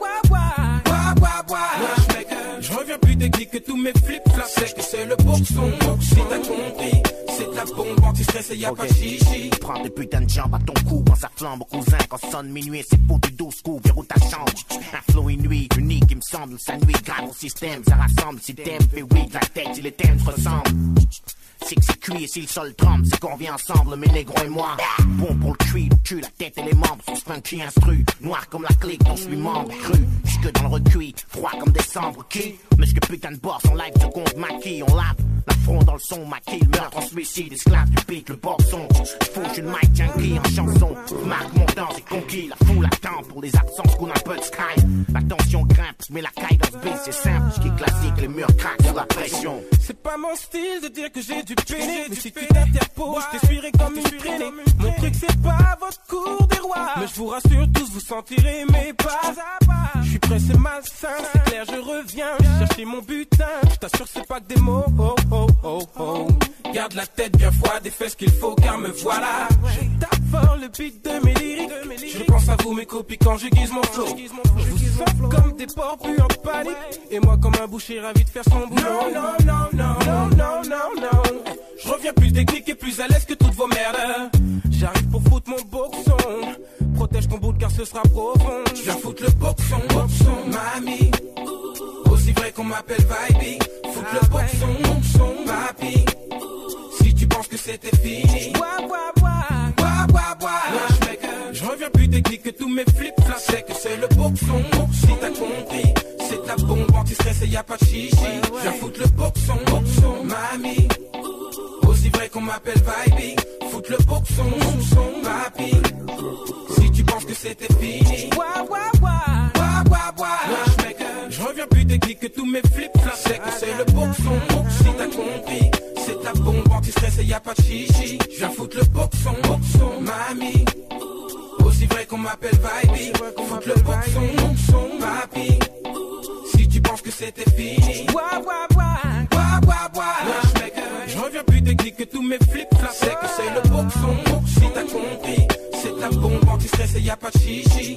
Je reviens plus technique que tous mes flip-flops. C'est que c'est le boxon, si t'as compris. C'est de la bombe anti-stress stress et y'a pas de chichi. Prends des putains de jambes à ton cou quand ça flambe au cousin. Quand sonne minuit, c'est pour du 12 coups, verrou ta chambre. Un flow inuit, unique, il me semble, ça nuit grave au système. Ça rassemble, si t'aimes, fais oui, de la tête, si les thèmes se ressemblent. C'est que c'est cuit et si le sol tremble, c'est qu'on vient ensemble, mes négros et moi. Bon pour le cuit, le cul, la tête et les membres, son funky instru. Noir comme la clique, dont je suis membre, cru. Jusque dans le recuit, froid comme décembre, qui? Mais ce que putain de boss en live, je compte maquille, on lave. La front dans le son, maquille, meurtre en suicide, esclave du beat, le boxon. Fouche une mic junkie en chanson. Marque mon temps, c'est conquis, la foule attend pour les absences qu'on a un peu de sky. La tension grimpe, mais la caille dans ce beat, c'est simple. Ce qui est classique, les murs craquent sous la pression. C'est pas mon style de dire que j'ai du péné, mais si tu t'interposes, je t'essuierai comme une traînée. Mon truc c'est pas votre cours des rois, mais je vous rassure tous, vous sentirez mes pas à pas. Je suis pressé malsain, c'est clair, je reviens chercher mon butin. Je t'assure c'est pas que des mots, oh oh oh oh. Garde la tête bien froide et fais ce qu'il faut car me voilà. Je tape fort le beat de mes lyriques. Je pense à vous mes copies quand j'aiguise mon flow. Je vous sens comme des porcs plus en panique. Et moi comme un boucher ravi de faire son boulot. Non, non, non, non, non, non, non. Je reviens plus technique et plus à l'aise que toutes vos merdes. J'arrive pour foutre mon boxon. Protège ton bout car ce sera profond. Je viens foutre le boxon, boxon, mamie. Aussi vrai qu'on m'appelle Vibe. Foutre le boxon, boxon, mamie. Si tu penses que c'était fini, je reviens plus technique que tous mes flips-flops. C'est que c'est le boxon, si t'as compris. C'est ta bombe anti-stress et y'a pas de chichi. Je viens foutre le boxon, boxon, mamie. Aussi vrai qu'on m'appelle Vibe. Foutre le boxon, boxon, mamie. Si tu penses que c'était fini, je reviens plus technique que tous mes flips-flops. C'est que c'est le boxon, si t'as compris. C'est ta bombe anti-stress et y'a pas de chichi. Je viens foutre le boxon, boxon, mamie. Aussi vrai qu'on m'appelle Vibe. Foutre le boxon, boxon, mamie. Si tu penses que c'était fini, je reviens plus technique que tous mes flip-flops. C'est que c'est le boxon, si t'as compris. C'est ta bombe anti-stress et y'a pas de chichi.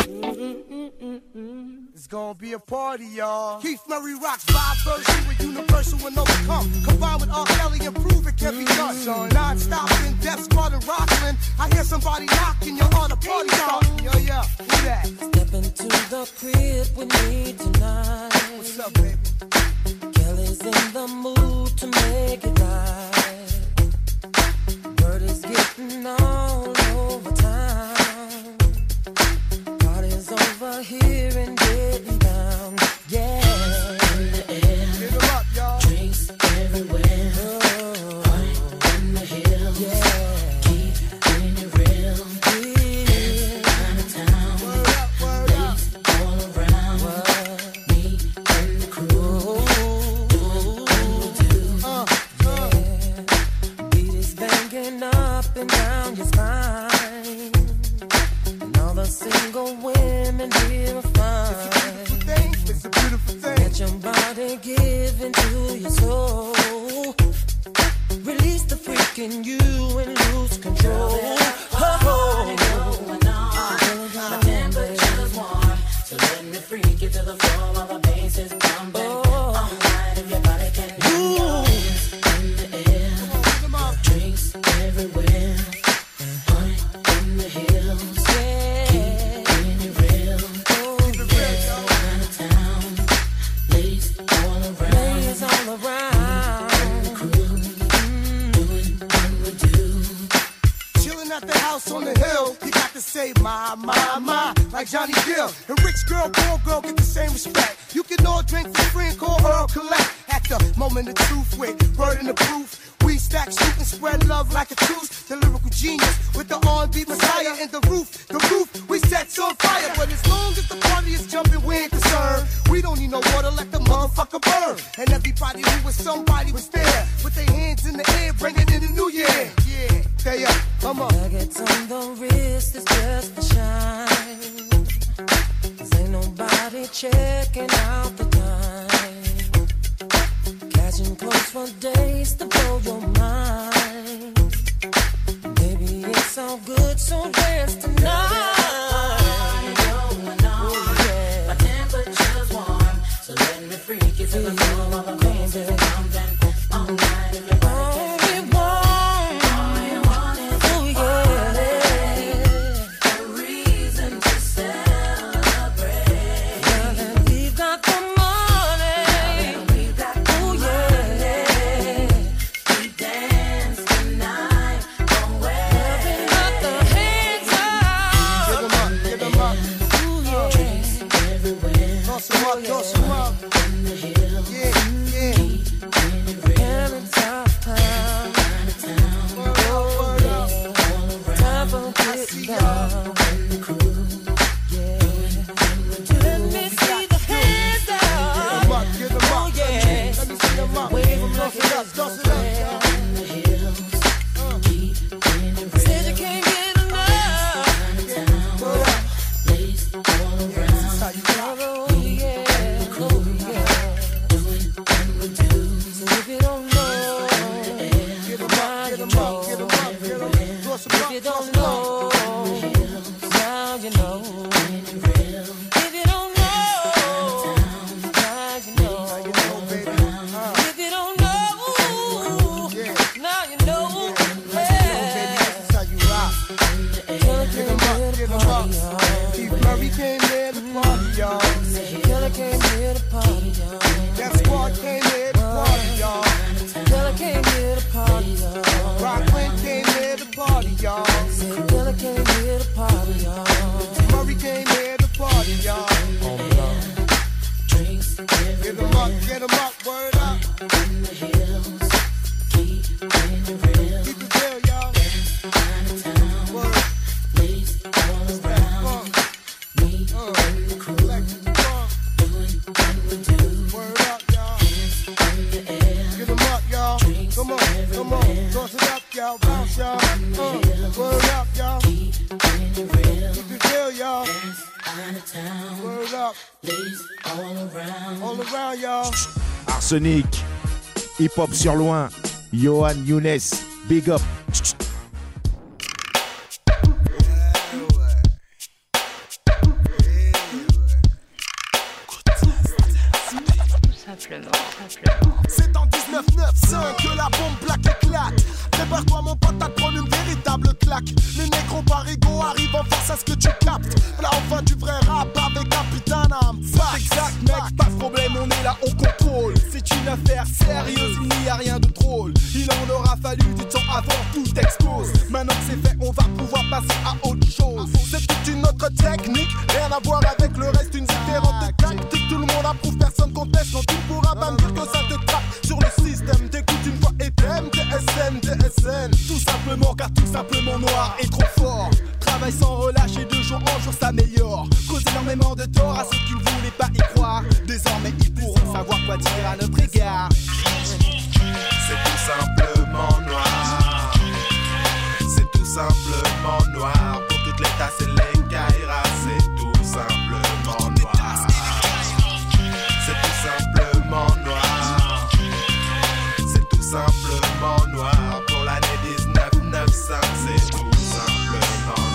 It's gonna be a party, y'all. Keith Murray rocks vibe version with universal and overcome. Combined with R. Kelly and prove it can be done. Non-stop in Death Squad and Rockland. I hear somebody knocking, you're on a party starting. Yo, yeah, who that? Step into the crib with me tonight. What's up, baby? Kelly's in the mood to make it right. Word is getting all over town. Party's over here and getting down. Yeah. In the air. Get 'em up, y'all. Drinks everywhere. Party in the hills. Yeah. Keep it real. Every kind of town. Ladies all around. Me and the crew. Beat is banging up and down your spine. And all the single women here are fine. It's a beautiful thing. Let your body give into your soul. Release the freak in you and lose control. The temperature's warm, so let me freak you to the floor while the bass is pumping. All night if your body can move. In the air, drinks everywhere. Party in the hills, keep it real. Kind of town, ladies all around. The crew, doing what we do. Chilling at the house on the hill. You got to say my, like Johnny Gill. And rich girl, poor girl get the same respect. You can all drink for free and call Earl Collect. At the moment of truth with Bird in the proof. We stack, shoot, and spread love like a truce. The lyrical genius with the R&B messiah and the roof we set on fire. But as long as the party is jumping, we ain't concerned. We don't need no water, let the motherfucker burn. And everybody who was somebody was there with their hands in the air, bringing in the new year. Yeah, stay up, come on. Nuggets on the wrist is just a shine. 'Cause ain't nobody checking out the time. Catching close for days to blow your mind. Baby, it's all good, so dance tonight. My temperature's warm, so let me freak you to the floor while the bass is pumping. All night if your body can move. All you want you know. If you don't know, now you know. If you don't know, now you know. Murray came here to party, y'all. Killer came here to party, y'all. That squad came here to party, y'all. Killer came here to party, y'all. Rockland came here to party, y'all. Killer came here to party, y'all. Murray came here to party, y'all. Get 'em up, word up. In the hills, keep it real, y'all. Word. Ladies all around me, the crew, doing what we do. Word up, y'all. Get 'em up, y'all. Come on, toss it up, y'all. Bounce, y'all. Word up, y'all. Keep it real, y'all. Word up. Ladies All around, y'all. Arsenic, hip-hop sur loin, Yohan Younes, big up. C'est en 1995 que la bombe black éclate. Prépare-toi mon pote à te prendre une véritable claque. Les négros par ego arrivent en force à ce que tu captes. Là enfin du vrai rap avec Capitaine Am. Exact mec, pas de problème, on est là, on contrôle. C'est une affaire sérieuse, il n'y a rien de drôle. Il en aura fallu du temps avant tout explose. Maintenant que c'est fait, on va pouvoir passer à autre chose. C'est toute une autre technique, rien à voir avec le reste, une différente tactique. Tout le monde approuve, personne conteste, non tu ne pourras pas me dire que ça te trappe sur le système. T'écoutes une fois et t'aimes, TSN. Tout simplement car tout simplement noir est trop fort. Travaille sans relâche et de jour en jour s'améliore. Cause énormément de tort à ceux qui ne voulaient pas y croire. Désormais ils pourront savoir quoi dire à notre égard. C'est tout simplement noir. C'est tout simplement noir. Pour toutes les tasses et les kairas, c'est tout simplement noir. C'est tout simplement noir. C'est tout simplement noir. Pour l'année 1995, c'est tout simplement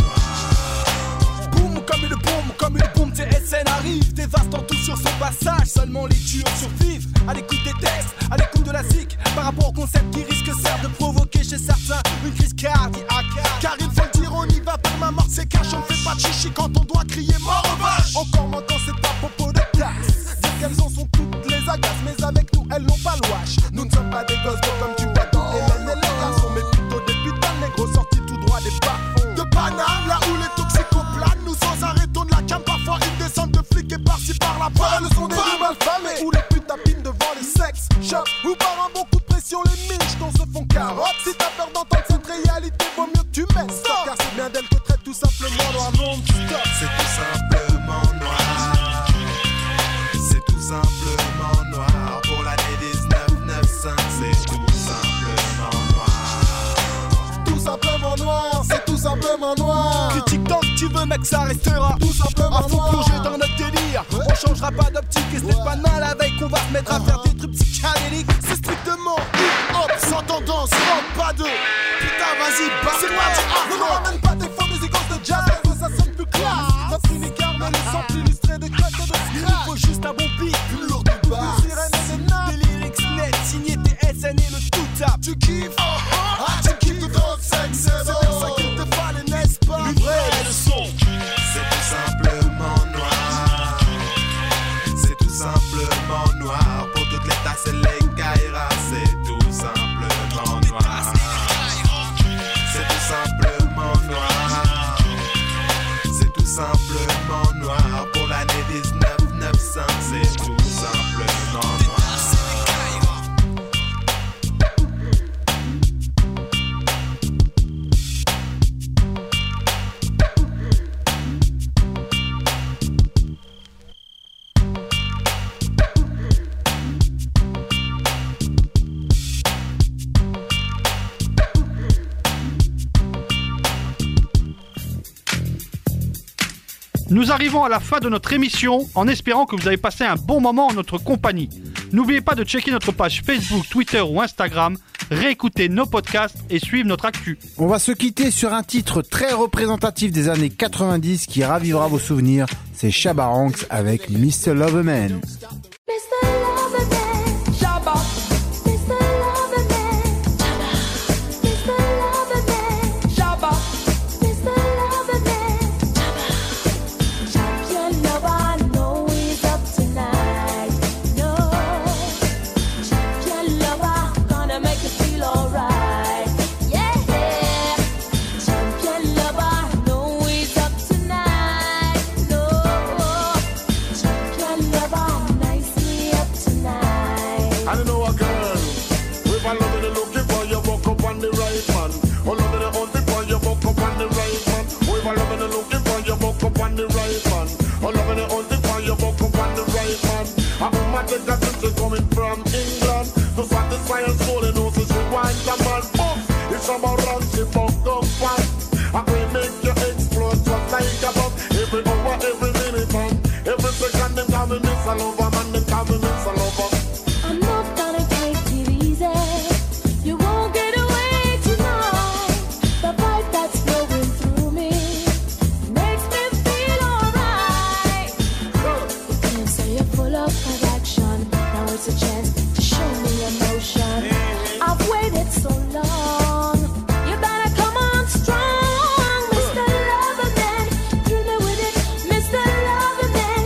noir. Boum comme une bombe, TSN arrive, dévastant tout sur son passage. Seulement les tueurs survivent. À l'écoute des textes, à l'écoute de la zik. Par rapport au concept qui risque certes de provoquer chez certains une crise cardiaque. Car il faut le dire, on y va par ma mort, c'est cash. On fait pas de chichi quand on doit crier mort aux vaches. Encore maintenant, c'est pas propos de tasse. Dire qu'elles en sont toutes les agaces, mais avec nous, elles n'ont pas le wash. Nous ne sommes pas des gosses de comme tu vois dans les laines et les garçons, mais plutôt des putains de négros sortis tout droit des bas-fonds de Paname, là où les toxicoplanent nous sans arrêt tournent la cam. Parfois une descente de flics et par-ci par-là. Voilà le son des rues malfamées, où les putes tapinent devant les sex shops, ou par un bon coup de pression les miches dont se font carottes. Si t'as peur d'entendre cette réalité, vaut mieux que tu mettes stop, car c'est bien d'elle que traite tout simplement noir non-stop. C'est tout simplement noir. C'est tout simplement noir. Pour l'année 1995, c'est tout simplement noir. Tout simplement noir, c'est tout simplement noir. Critique tant que tu veux mec, ça restera tout simplement faut noir. plonger dans notre délire. On changera pas d'optique et ce n'est pas mal la veille qu'on va se mettre à faire des trucs psychédéliques. C'est strictement hip-hop, sans tendance, rock, pas de putain, vas-y, barre-toi. C'est pas du hard Ne nous rock. ramène pas des fois musicaux de jazz, parce que ça sonne plus classe. Notre unicard, mais le sample illustré de cut et de Il scratch. faut juste un bon beat, Une lourde basse, une sirène et des nappes, des lyrics nets, signé TSN et le tout tap. tu kiffes, tu kiffes de drogue, sexe, c'est bien ça qu'il te fallait, n'est-ce pas? Le vrai est le son. C'est tout simplement noir. C'est tout simplement noir. Pour toutes les tasses et les kairas, c'est tout simplement noir. C'est tout simplement noir. C'est tout simplement noir. Pour l'année 1995, c'est tout simplement noir. Nous arrivons à la fin de notre émission en espérant que vous avez passé un bon moment en notre compagnie. N'oubliez pas de checker notre page Facebook, Twitter ou Instagram réécouter nos podcasts et suivre notre actu. On va se quitter sur un titre très représentatif des années 90 qui ravivera vos souvenirs. C'est Shabba Ranks avec Mr. Loverman. Coming from England to satisfy her soul, and also she wants a man. It's about run, she fuck up fast. I will make you explode just like a bomb. Every hour, every minute, and every second, them call me Miss Lover, man, them call me Miss Lover. I'm not gonna take it easy. You won't get away tonight. The vibe that's flowing through me makes me feel alright. You can say you're full of action. Now it's a chance to show me emotion. I've waited so long. You better come on strong, Mr. Loverman. Thrill me with it, Mr. Loverman.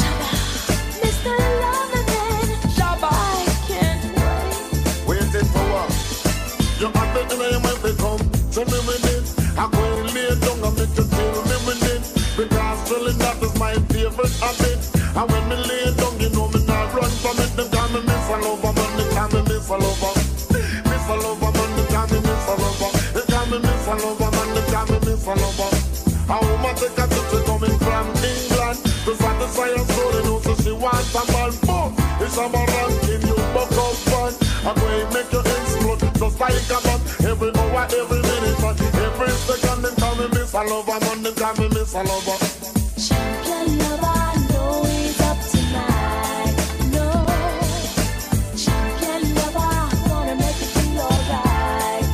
Mr. Loverman. Shabba, I can't wait. Waiting for what? You have it in your mind, they come to me with it. I'm going to lay down and make you kill me with it. Because drilling, that is my favorite habit. And when me lay down, you know me not run from it. Them call me Miss Lover, man, they call me Miss Lover. Miss Lover, man, they call me Miss Lover. They call me Miss Lover, man, they call me Miss Lover. A woman take a trip, she coming from England to satisfy her soul, and also she wants a man. Boom, it's a ranking, you buck up fun. I'm going to make you explode just like a bomb. Every hour, every minute, and every second, they call me Miss Lover, man, they call me Miss Lover. Champion lover, I know he's up tonight. No, champion lover, wanna make you feel alright.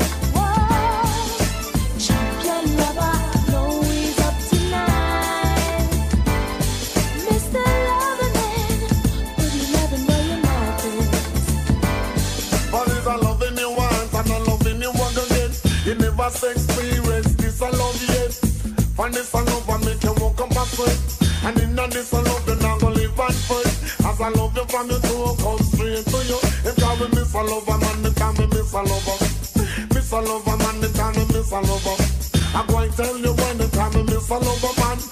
Whoa, champion lover, know he's up tonight. Mr. Loverman, would you never know your mountains? But it's a loving you once and a loving you again. You never experience this I love yet. Find this I love and make you walk up a sweat. And in this I love you now gonna live and fight. As I love you from your toe, come straight to you. If call me Miss Lover, man, they call me Miss Lover. Miss Lover, man, they call me Miss Lover. I'm going to tell you when they call me Miss Lover, man.